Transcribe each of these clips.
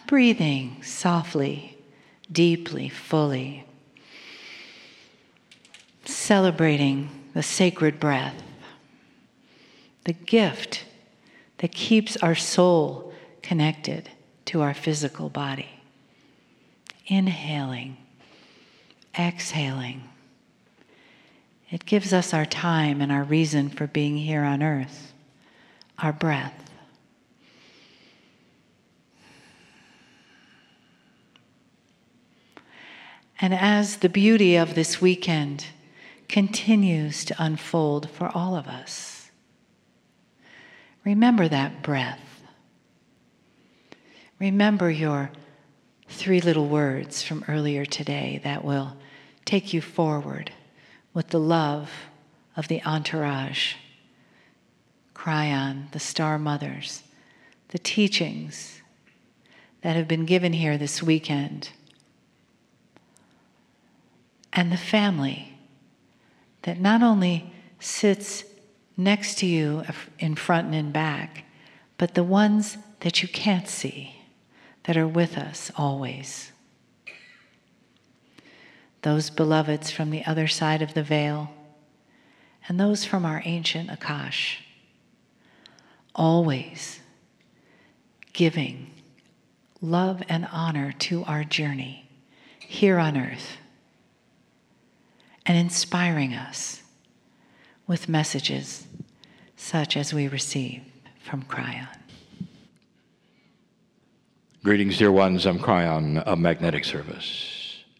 breathing softly, deeply, fully, celebrating the sacred breath, the gift that keeps our soul connected to our physical body. Inhaling, exhaling. It gives us our time and our reason for being here on earth, our breath. And as the beauty of this weekend continues to unfold for all of us, remember that breath. Remember your 3 little words from earlier today that will take you forward with the love of the entourage, Kryon, the Star Mothers, the teachings that have been given here this weekend, and the family that not only sits next to you in front and in back, but the ones that you can't see, that are with us always. Those beloveds from the other side of the veil, and those from our ancient Akash, always giving love and honor to our journey here on earth, and inspiring us with messages such as we receive from Kryon. Greetings, dear ones. I'm Kryon of Magnetic Service.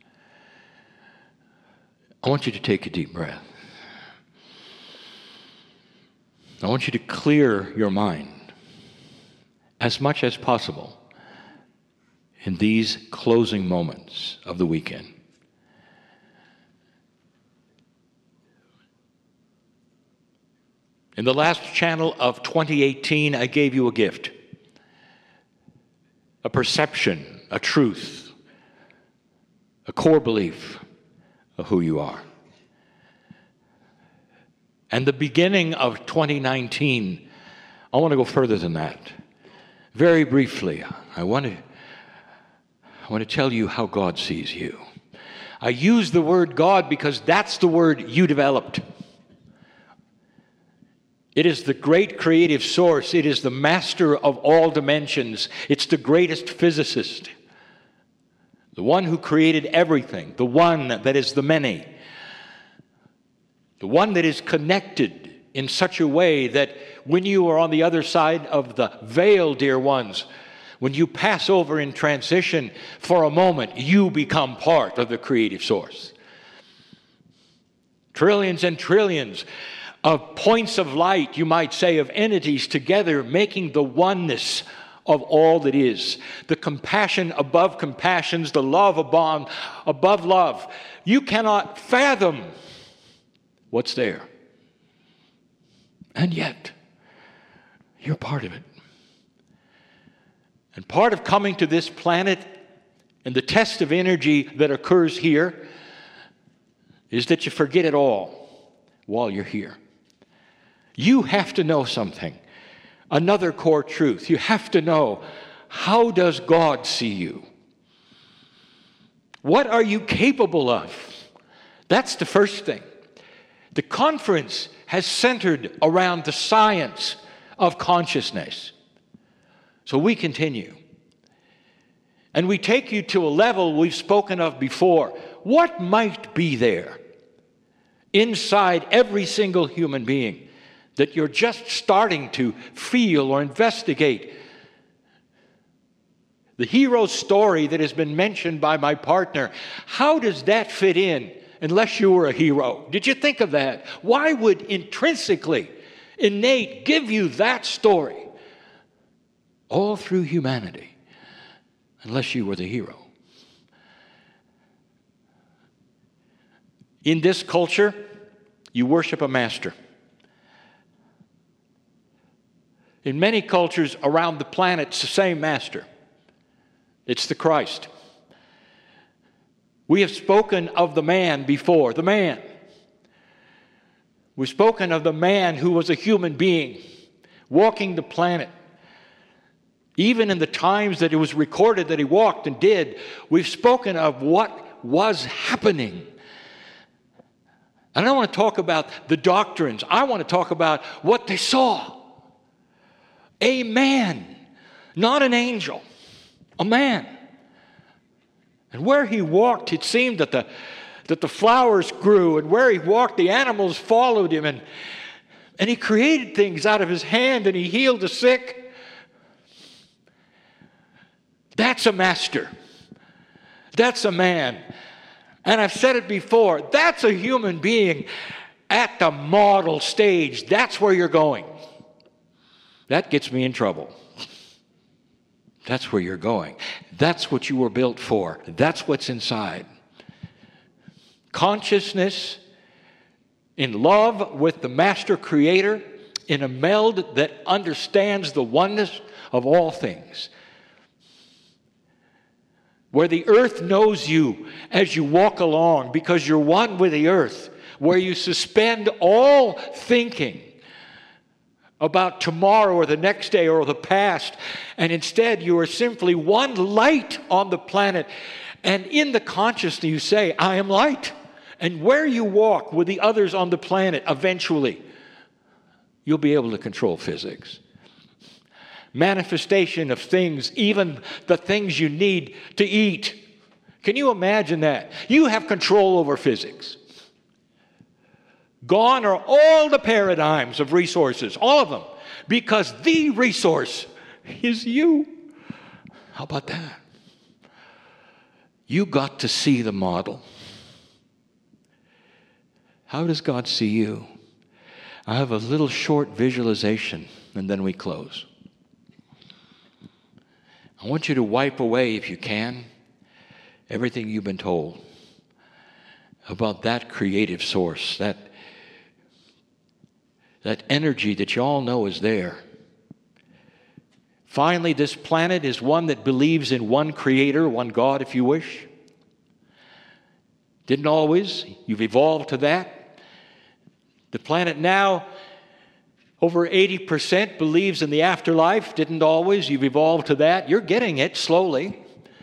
I want you to take a deep breath. I want you to clear your mind as much as possible in these closing moments of the weekend. In the last channel of 2018, I gave you a gift, a perception, a truth, a core belief of who you are. And the beginning of 2019, I want to go further than that. Very briefly, I want to tell you how God sees you. I use the word God because that's the word you developed. It is the great creative source. It is the master of all dimensions. It's the greatest physicist. The one who created everything. The one that is the many. The one that is connected in such a way that when you are on the other side of the veil, dear ones, when you pass over in transition for a moment, you become part of the creative source. Trillions and trillions of points of light, you might say, of entities together making the oneness of all that is. The compassion above compassions, the love above love. You cannot fathom what's there. And yet, you're part of it. And part of coming to this planet and the test of energy that occurs here is that you forget it all while you're here. You have to know something, another core truth. You have to know, how does God see you? What are you capable of? That's the first thing. The conference has centered around the science of consciousness. So we continue. And we take you to a level we've spoken of before. What might be there inside every single human being that you're just starting to feel or investigate? The hero story that has been mentioned by my partner, how does that fit in unless you were a hero? Did you think of that? Why would intrinsically, innate, give you that story all through humanity unless you were the hero? In this culture, you worship a master. In many cultures around the planet, it's the same master. It's the Christ. We have spoken of the man before, the man. We've spoken of the man who was a human being, walking the planet, Even in the times that it was recorded that he walked and did, we've spoken of what was happening. I don't want to talk about the doctrines. I want to talk about what they saw. A man, not an angel, a man. And where he walked, it seemed that the flowers grew, and where he walked, the animals followed him, and he created things out of his hand, and he healed the sick. That's a master. That's a man. And I've said it before, that's a human being at the model stage. That's where you're going. That gets me in trouble. That's where you're going. That's what you were built for. That's what's inside. Consciousness in love with the master creator in a meld that understands the oneness of all things. Where the earth knows you as you walk along because you're one with the earth. Where you suspend all thinking about tomorrow or the next day or the past. And instead you are simply one light on the planet. And in the consciousness you say, I am light. And where you walk with the others on the planet, eventually you'll be able to control physics. Manifestation of things, even the things you need to eat. Can you imagine that? You have control over physics. Gone are all the paradigms of resources, all of them, because the resource is you. How about that? You got to see the model. How does God see you? I have a little short visualization, and then we close. I want you to wipe away, if you can, everything you've been told about that creative source, that energy that you all know is there. Finally, this planet is one that believes in one creator, one God, if you wish. Didn't always. You've evolved to that. The planet now, over 80% believes in the afterlife. Didn't always. You've evolved to that. You're getting it slowly.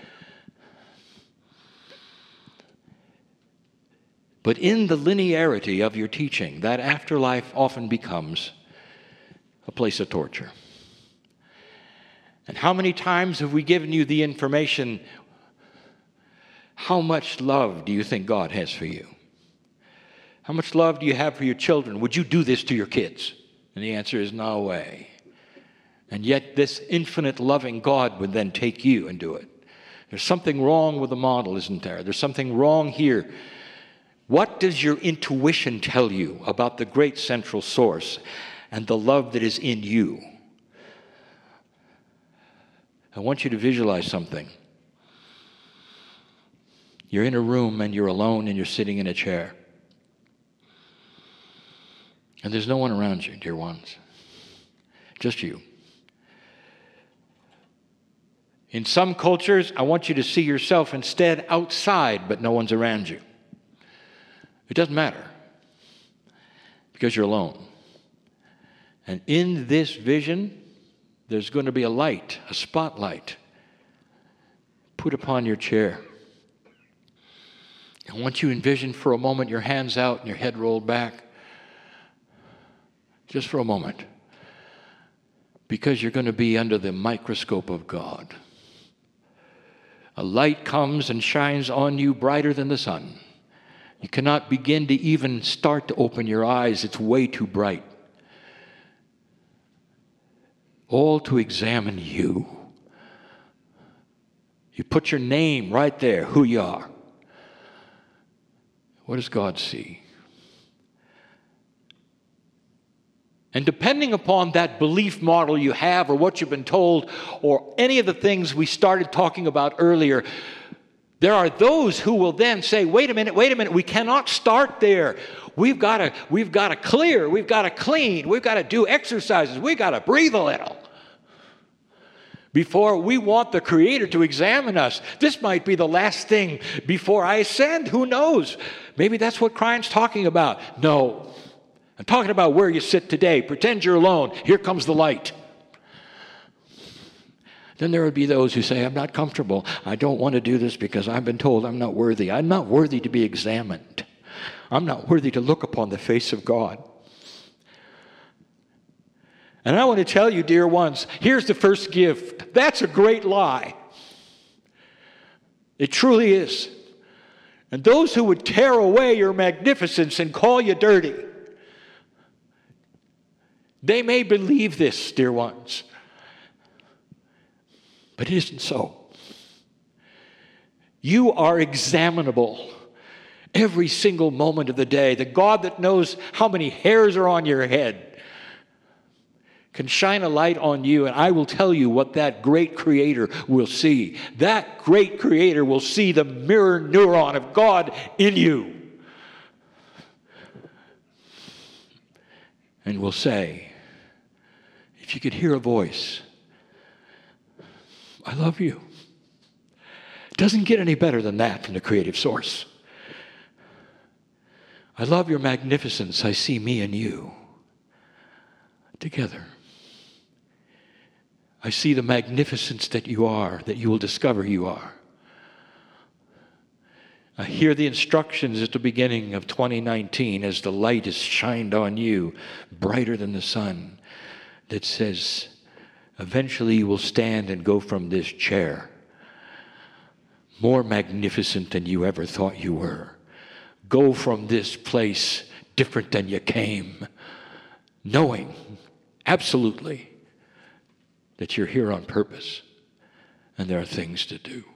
But in the linearity of your teaching, that afterlife often becomes a place of torture. And how many times have we given you the information? How much love do you think God has for you? How much love do you have for your children? Would you do this to your kids? And the answer is no way. And yet this infinite loving God would then take you and do it. There's something wrong with the model, isn't there? There's something wrong here. What does your intuition tell you about the great central source and the love that is in you? I want you to visualize something. You're in a room and you're alone and you're sitting in a chair. And there's no one around you, dear ones. Just you. In some cultures, I want you to see yourself instead outside, but no one's around you. It doesn't matter, because you're alone. And in this vision, there's going to be a light, a spotlight, put upon your chair. I want you to envision for a moment your hands out and your head rolled back. Just for a moment. Because you're going to be under the microscope of God. A light comes and shines on you brighter than the sun. You cannot begin to even start to open your eyes. It's way too bright. All to examine you. You put your name right there, who you are. What does God see? And depending upon that belief model you have or what you've been told or any of the things we started talking about earlier, there are those who will then say, wait a minute, we cannot start there. We've got to clear, we've got to clean, we've got to do exercises, we've got to breathe a little before we want the Creator to examine us. This might be the last thing before I ascend. Who knows? Maybe that's what Klein's talking about. No. I'm talking about where you sit today. Pretend you're alone. Here comes the light. Then there would be those who say, I'm not comfortable. I don't want to do this because I've been told I'm not worthy. I'm not worthy to be examined. I'm not worthy to look upon the face of God. And I want to tell you, dear ones, here's the first gift. That's a great lie. It truly is. And those who would tear away your magnificence and call you dirty, they may believe this, dear ones. But it isn't so. You are examinable every single moment of the day. The God that knows how many hairs are on your head can shine a light on you, and I will tell you what that great Creator will see. That great Creator will see the mirror neuron of God in you. And will say, if you could hear a voice, I love you. It doesn't get any better than that from the creative source. I love your magnificence. I see me and you together. I see the magnificence that you are, that you will discover you are. I hear the instructions at the beginning of 2019 as the light is shined on you, brighter than the sun, that says, eventually you will stand and go from this chair more magnificent than you ever thought you were. Go from this place different than you came, knowing absolutely that you're here on purpose and there are things to do.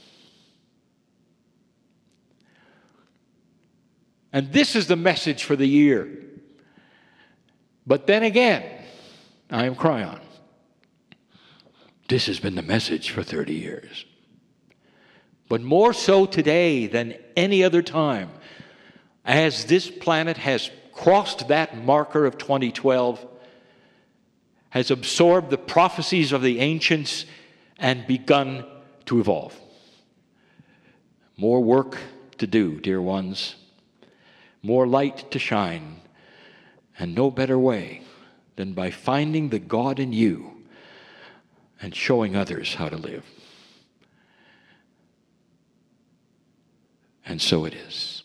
And this is the message for the year. But then again, I am Cryon. This has been the message for 30 years. But more so today than any other time, as this planet has crossed that marker of 2012, has absorbed the prophecies of the ancients and begun to evolve. More work to do, dear ones. More light to shine. And no better way than by finding the God in you and showing others how to live. And so it is.